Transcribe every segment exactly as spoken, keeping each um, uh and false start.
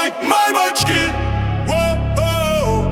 Ой, мамочки, воу,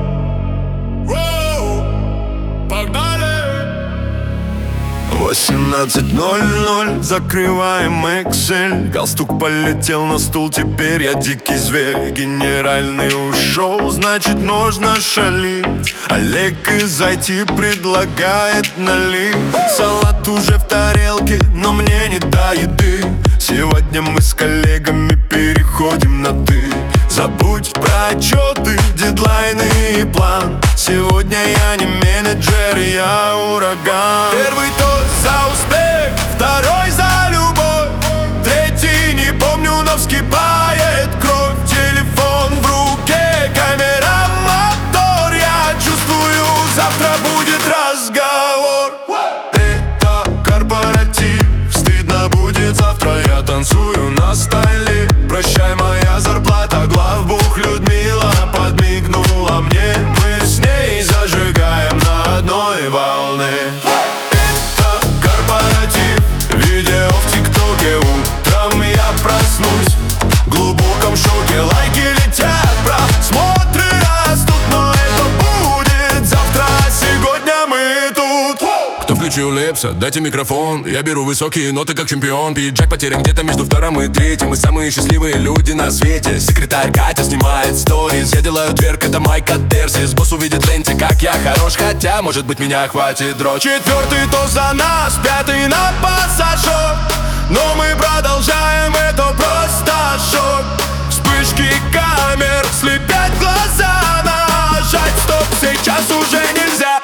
воу, погнали! Восемнадцать ноль ноль, закрываем Excel. Галстук полетел на стул, теперь я дикий зверь. Генеральный ушел, значит нужно шалить. Олег из ай ти предлагает налить. Салат уже в тарелке, но мне не до еды. Сегодня мы с коллегами переходим на «ты». Забудь про отчеты, дедлайны и план. Сегодня я не менеджер, я ураган. Первый тост за успех, второй за любовь, третий не помню, но вскипает кровь. Телефон в руке, камера, мотор. Я чувствую, завтра будет разговор. Это корпоратив, стыдно будет завтра. Я танцую на стайле. Прощай, моя зарплата, главбух Людмила подмигнула мне. Мы с ней зажигаем на одной волне. Это корпоратив, видео в ТикТоке. Утром я проснусь в глубоком шоке. Лайки летят, просмотры растут, но это будет завтра, а сегодня мы тут. Кто включил Лепса? Дайте микрофон. Я беру высокие ноты, как чемпион. Пиджак потерян где-то между вторым и третьим. Мы самые счастливые люди на свете. Секретарь Катя снимает сториз. Я делаю тверк, это мой катарсис. Босс увидит в ленте, как я хорош. Хотя, может быть, меня хватит дрочь. Четвертый тост за нас, пятый на пассажир. Но мы продолжаем, это просто шок. Вспышки камер слепят глаза. Нажать стоп, сейчас уже нельзя.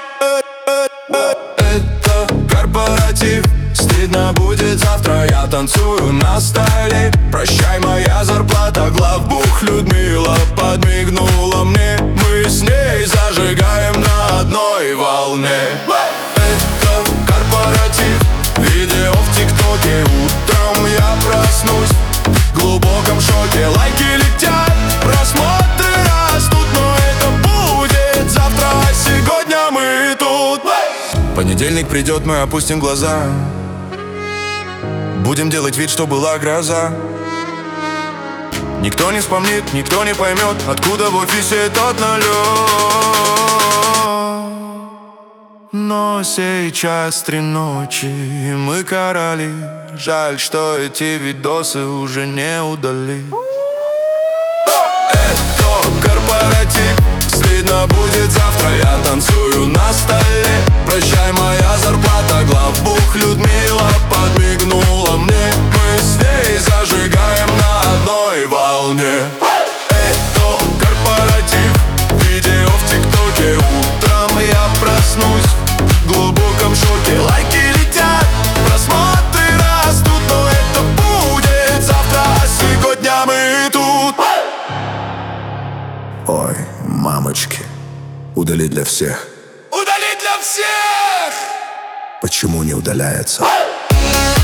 Это корпоратив, стыдно будет завтра. Я танцую на стайле. Прощай, моя зарплата, главбух Людмила подмигнула мне. Мы с ней зажигаем на одной волне. Это корпоратив, видео в ТикТоке. Утром я проснусь в глубоком шоке. Лайки летят, просмотры растут, но это будет завтра, а сегодня мы тут. Понедельник придет, мы опустим глаза. Будем делать вид, что была гроза. Никто не вспомнит, никто не поймет, откуда в офисе тот налет. Но сейчас три ночи, и мы короли. Жаль, что эти видосы уже не удали. Это корпоратив, стыдно будет завтра. Я танцую на столе. Прощай, моя зарплата, главбух Людмила подмигнула мне. Мы с ней зажигаем на одной волне. Это корпоратив, видео в ТикТоке. Утром я проснусь в глубоком шоке. Лайки летят, просмотры растут, но это будет завтра, а сегодня мы тут. Ой, мамочки, удалить для всех. Удалить для всех! Почему не удаляется?